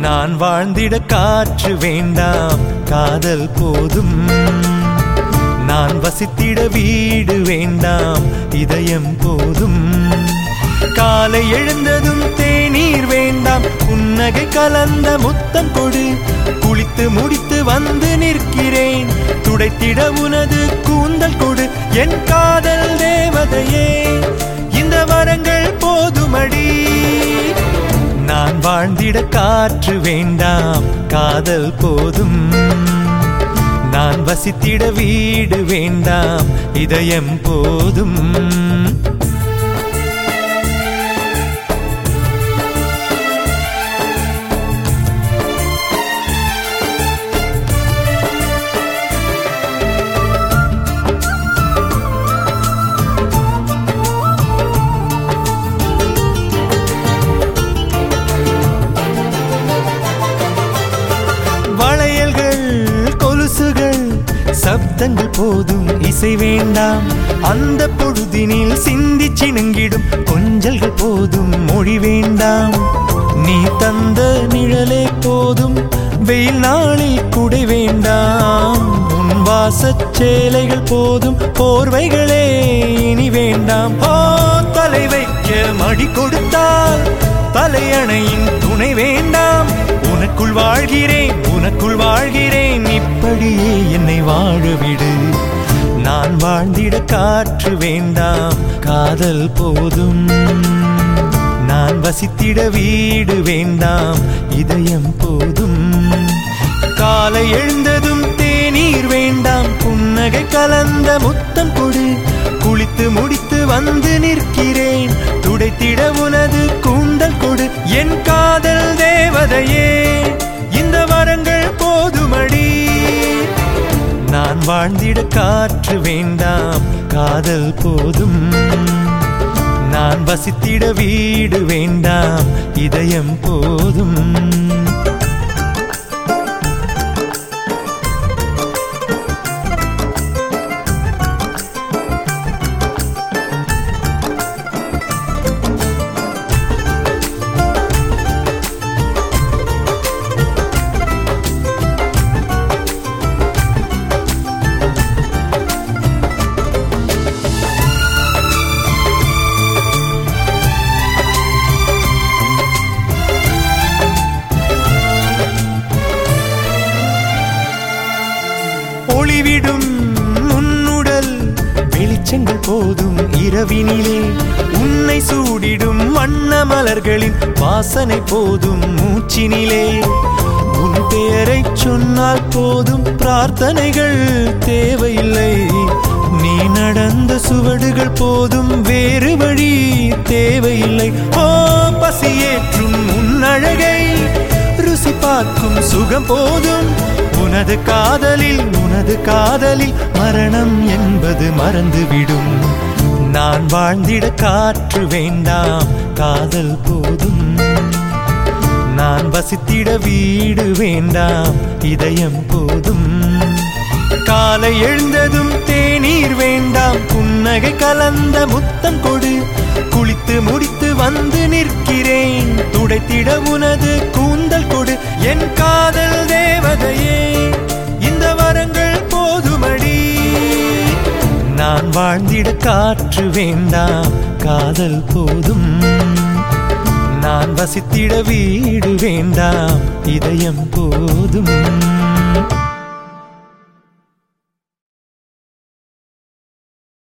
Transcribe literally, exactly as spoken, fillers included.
நான் வாழ்ந்திட காற்று வேண்டாம், காதல் போதும். நான் வசித்திட வீடு வேண்டாம், இதயம் போதும். காலை எழுந்ததும் தேநீர் வேண்டாம், புன்னகை கலந்த முத்தம் கொடு. குளித்து முடித்து வந்து நிற்கிறேன், துடைத்திட உனது கூந்தல் கொடு. என் காதல் தேவதையே, இந்த வரங்கள் போதுமடி. நான் வாழ்ந்திட காற்று வேண்டாம், காதல் போதும். நான் வசித்திட வீடு வேண்டாம், இதயம் போதும். சப்தங்கள் போதும், இசை வேண்டாம். அந்த பொழுதினில் சிந்தி சிணுங்கிடும் கொஞ்சல்கள் போதும், மொழி வேண்டாம். நீ தந்த நிழலே போதும், வெயில் நாளில் குடை வேண்டாம். உன் வாசச் சேலைகள் போதும், போர்வைகளே இனி வேண்டாம். ஓ, தலை வைக்க மடி கொடுத்தால் தலையணையின் துணை வேண்டாம். உனக்குள் வாழ்கிறேன், உனக்குள் வாழ்கிறேன், இப்படியே என்னை வாழவிடு. நான் வாழ்ந்திட காற்று வேண்டாம், காதல் போதும். நான் வசித்திட வீடு வேண்டாம், இதயம் போதும். காலை எழுந்ததும் தேநீர் வேண்டாம், புன்னகை கலந்த முத்தம் கொடு. குளித்து முடித்து வந்து நிற்கிறேன், துடைத்திட உனது கூந்தல் கொடு. என் காதல் தேவதையே, இந்த வரங்கள் போதுமடி. நான் வாழ்ந்திட காற்று வேண்டாம், காதல் போதும். நான் வசித்திட வீடு வேண்டாம், இதயம் போதும். ஒளிவிடும் உன்னுடல் வெளிச்சங்கள் போதும், இரவினிலே உன்னை சூடிடும் வண்ண மலர்களின் வாசனை போதும், மூச்சினிலே உன் பெயரை சொன்னால் போதும், பிரார்த்தனைகள் தேவையில்லை. நீ நடந்த சுவடுகள் போதும், வேறு வழி தேவையில்லை. ஓ, பசியேற்றும் உன் அழகை ருசி பார்க்கும் சுகம் போதும். உனது காதலில், உனது காதலில் மரணம் என்பது மறந்துவிடும். நான் வாழ்ந்திட காற்று வேண்டாம், காதல் போதும். நான் வசித்திட வீடு வேண்டாம், இதயம் போதும். காலை எழுந்ததும் தேநீர் வேண்டாம், புன்னகை கலந்த முத்தம் கொடு. குளித்து முடித்து வந்து நிற்கிறேன், துடைத்திட உனது கூந்தல் கொடு. என் காதல் தேவதையே, இந்த வரங்கள் போதுமடி. நான் வாழ்ந்திட காற்று வேண்டாம், காதல் போதும். நான் வசித்திட வீடு வேண்டாம், இதயம் போதும்.